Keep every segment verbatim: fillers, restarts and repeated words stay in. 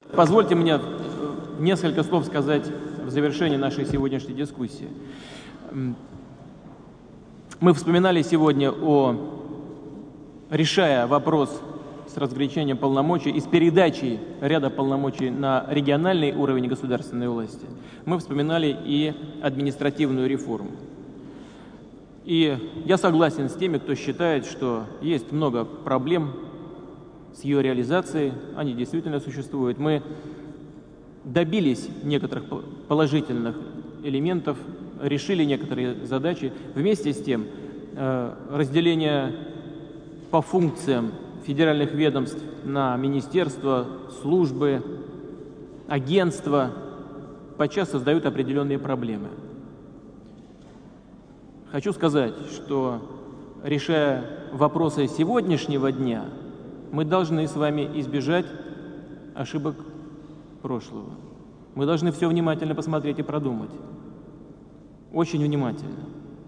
Позвольте мне несколько слов сказать в завершении нашей сегодняшней дискуссии. Мы вспоминали сегодня о, решая вопрос с разграничением полномочий и с передачей ряда полномочий на региональный уровень государственной власти, мы вспоминали и административную реформу. И я согласен с теми, кто считает, что есть много проблем с ее реализацией, они действительно существуют. Мы добились некоторых положительных элементов, решили некоторые задачи. Вместе с тем, разделение по функциям федеральных ведомств на министерства, службы, агентства подчас создают определенные проблемы. Хочу сказать, что, решая вопросы сегодняшнего дня, мы должны с вами избежать ошибок прошлого. Мы должны все внимательно посмотреть и продумать. Очень внимательно.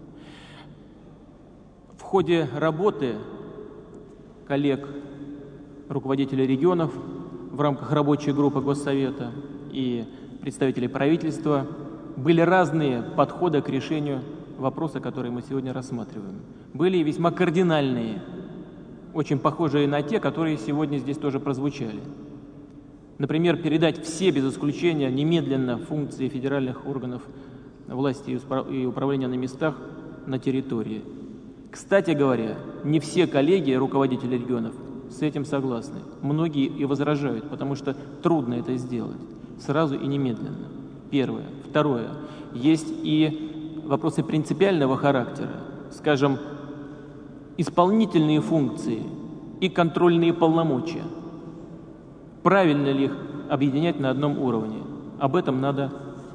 В ходе работы коллег, руководителей регионов в рамках рабочей группы Госсовета и представителей правительства были разные подходы к решению вопроса, который мы сегодня рассматриваем. Были и весьма кардинальные, очень похожие на те, которые сегодня здесь тоже прозвучали. Например, передать все без исключения немедленно функции федеральных органов власти и управления на местах на территории. Кстати говоря, не все коллеги, руководители регионов, с этим согласны. Многие и возражают, потому что трудно это сделать сразу и немедленно. Первое. Второе. Есть и вопросы принципиального характера, скажем, исполнительные функции и контрольные полномочия. Правильно ли их объединять на одном уровне? Об этом надо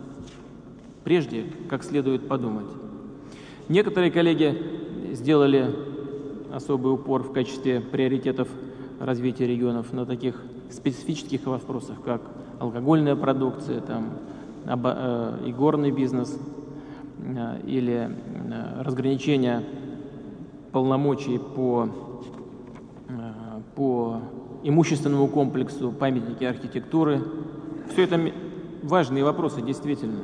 прежде как следует подумать. Некоторые коллеги сделали особый упор в качестве приоритетов развития регионов на таких специфических вопросах, как алкогольная продукция, там, э, игорный бизнес э, или э, разграничение полномочий по, э, по имущественному комплексу памятники архитектуры. Все это важные вопросы, действительно.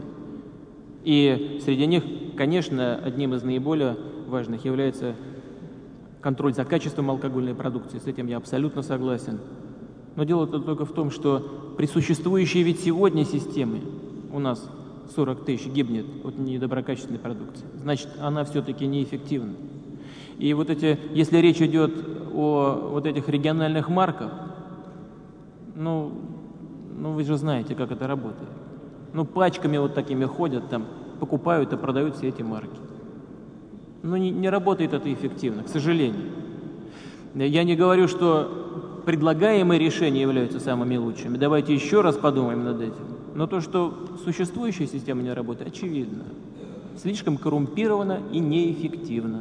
И среди них, конечно, одним из наиболее важных является контроль за качеством алкогольной продукции. С этим я абсолютно согласен. Но дело только в том, что при существующей ведь сегодня системе у нас сорок тысяч гибнет от недоброкачественной продукции. Значит, она все-таки неэффективна. И вот эти, если речь идет о вот этих региональных марках, ну, ну вы же знаете, как это работает. Ну, пачками вот такими ходят, там, покупают и продают все эти марки. Но не, не работает это эффективно, к сожалению. Я не говорю, что предлагаемые решения являются самыми лучшими. Давайте еще раз подумаем над этим. Но то, что существующая система не работает, очевидно. Слишком коррумпирована и неэффективна.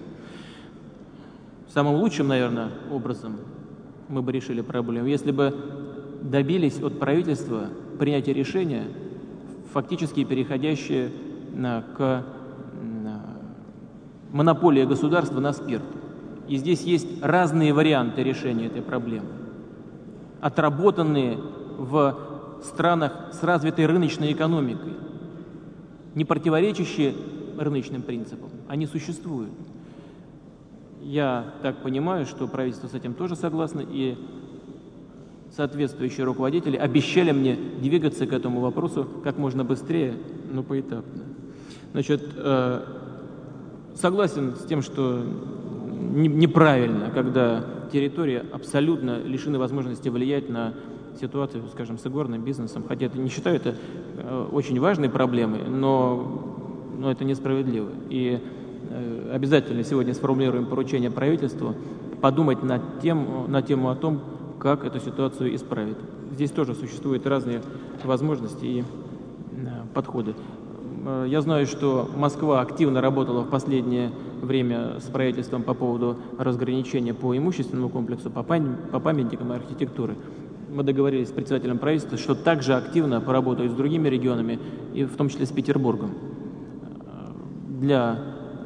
Самым лучшим, наверное, образом мы бы решили проблему, если бы добились от правительства принятия решения, фактически переходящее на, к на, монополии государства на спирт. И здесь есть разные варианты решения этой проблемы, отработанные в странах с развитой рыночной экономикой, не противоречащие рыночным принципам. Они существуют. Я так понимаю, что правительство с этим тоже согласно, и соответствующие руководители обещали мне двигаться к этому вопросу как можно быстрее, но поэтапно. Значит, э, согласен с тем, что не, неправильно, когда территории абсолютно лишены возможности влиять на ситуацию, скажем, с игорным бизнесом, хотя это не считаю это э, очень важной проблемой, но, но это несправедливо. И э, обязательно сегодня сформулируем поручение правительству подумать над тем, на тему о том, как эту ситуацию исправить. Здесь тоже существуют разные возможности и подходы. Я знаю, что Москва активно работала в последнее время с правительством по поводу разграничения по имущественному комплексу, по памятникам архитектуры. Мы договорились с председателем правительства, что также активно поработают с другими регионами, и в том числе с Петербургом, для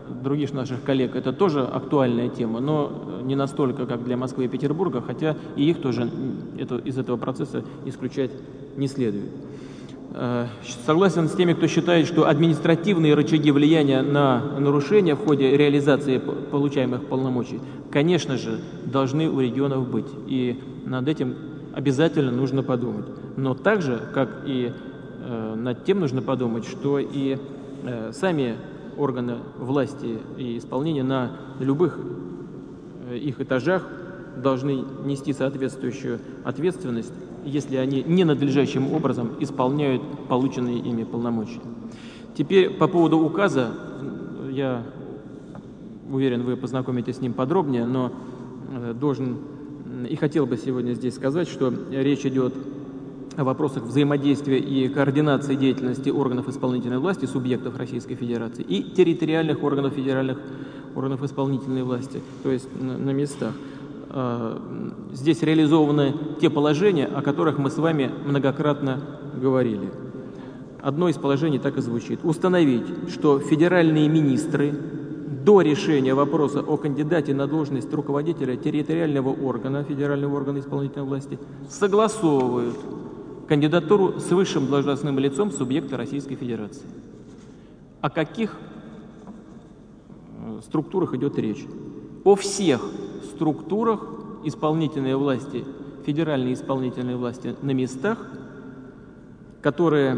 других наших коллег это тоже актуальная тема, но не настолько, как для Москвы и Петербурга, хотя и их тоже это, из этого процесса исключать не следует. Согласен с теми, кто считает, что административные рычаги влияния на нарушения в ходе реализации получаемых полномочий, конечно же, должны у регионов быть. И над этим обязательно нужно подумать. Но также, как и э, над тем нужно подумать, что и э, сами органы власти и исполнения на любых э, их этажах должны нести соответствующую ответственность, если они ненадлежащим образом исполняют полученные ими полномочия. Теперь по поводу указа, я уверен, вы познакомитесь с ним подробнее, но должен и хотел бы сегодня здесь сказать, что речь идет о вопросах взаимодействия и координации деятельности органов исполнительной власти, субъектов Российской Федерации и территориальных органов федеральных органов исполнительной власти, то есть на, на местах. Здесь реализованы те положения, о которых мы с вами многократно говорили. Одно из положений так и звучит. Установить, что федеральные министры до решения вопроса о кандидате на должность руководителя территориального органа, федерального органа исполнительной власти, согласовывают кандидатуру с высшим должностным лицом субъекта Российской Федерации. О каких структурах идет речь? О всех структурах исполнительной власти, федеральной исполнительной власти на местах, которые,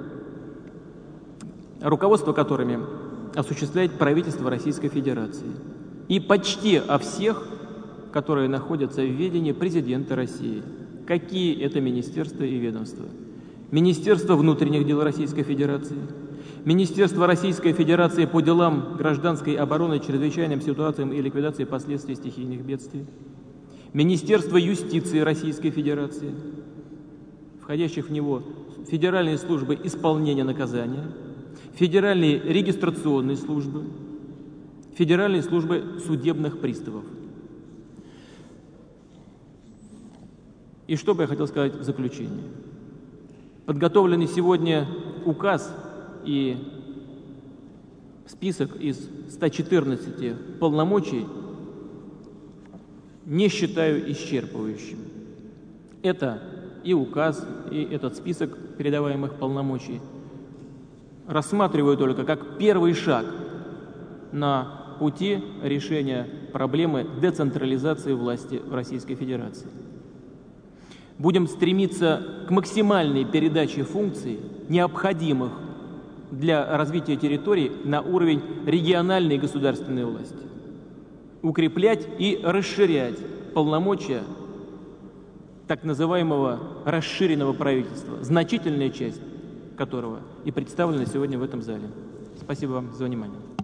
руководство которыми осуществляет правительство Российской Федерации. И почти о всех, которые находятся в ведении президента России. Какие это министерства и ведомства? Министерство внутренних дел Российской Федерации, Министерство Российской Федерации по делам гражданской обороны, чрезвычайным ситуациям и ликвидации последствий стихийных бедствий, Министерство юстиции Российской Федерации, входящих в него Федеральные службы исполнения наказания, Федеральные регистрационные службы, Федеральные службы судебных приставов. И что бы я хотел сказать в заключение? Подготовленный сегодня указ и список из ста четырнадцати полномочий не считаю исчерпывающим. Это и указ, и этот список передаваемых полномочий рассматриваю только как первый шаг на пути решения проблемы децентрализации власти в Российской Федерации. Будем стремиться к максимальной передаче функций, необходимых для развития территорий, на уровень региональной государственной власти. Укреплять и расширять полномочия так называемого расширенного правительства, значительная часть которого и представлена сегодня в этом зале. Спасибо вам за внимание.